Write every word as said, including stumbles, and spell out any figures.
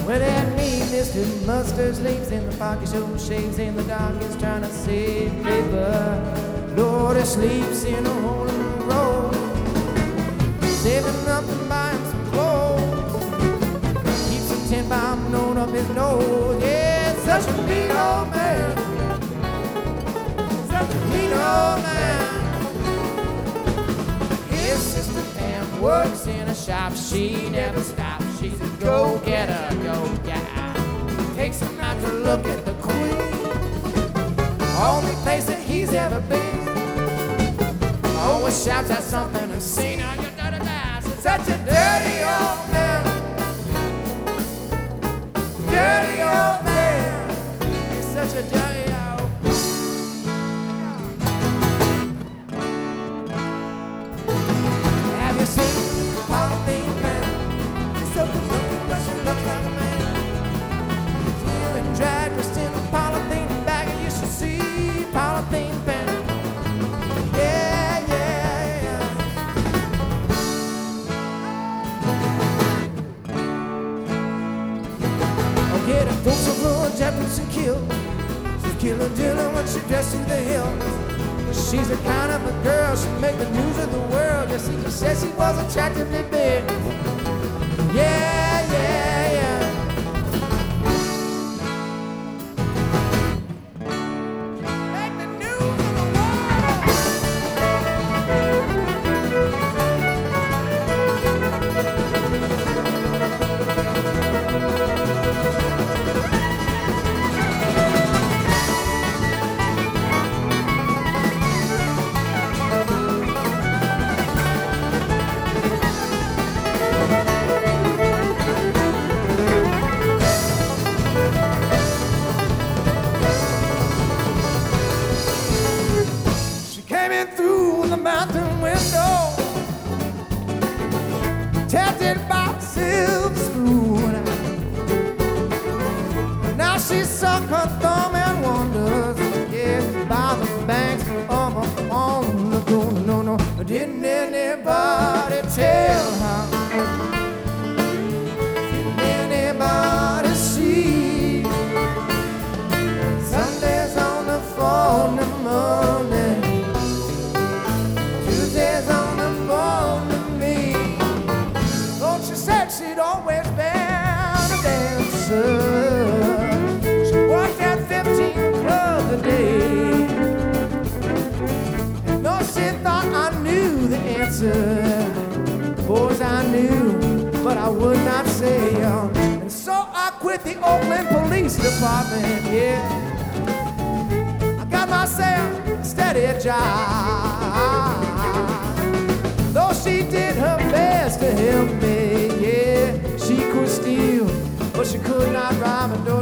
Well, that mean Mister Mustard sleeps in the pocket show shades in the dark, is trying to save paper. Lord, he sleeps in a hole in the road, saving up and buying some clothes. Keeps a ten pound note up his nose. Yeah, such a mean old man, such a mean old man. His sister Pam works in a shop, she never stops. She's a go-getter, go-getter. Takes him out to look at the queen, only place that he's ever been. Always shouts out something obscene on your dirty ass. It's such a dirty old man, dirty old man. He's such a dirty old man. Have you seen Polythene Man? He's so good looking, but she looks like a man. He's been dragged, dressed in a polythene bag, and you should see Polythene Man. Yeah, yeah, yeah. I'll get a dose of blood, Jefferson kill. She's killing Dylan when she dressed to the hill. She's the kind of a girl, she'd make the news of the world. Yes, she said she was attractively big. Yeah, yeah, yeah. Make the news of the world. Mountain window, tempted by a silver spoon. Now she's suck her thumb and wonders, yeah, by the banks of her own lagoon. No, no, didn't anybody tell her? Didn't anybody see? Sundays on the phone in the morning, on the phone to me. Though she said she'd always been a dancer, she worked at fifteen clubs a day. And though she thought I knew the answer, boys, I knew, but I would not say. Um, and so I quit the Oakland Police Department, yeah. I got myself a steady job. Though she did her best to help me, yeah, she could steal, but she could not drive a door.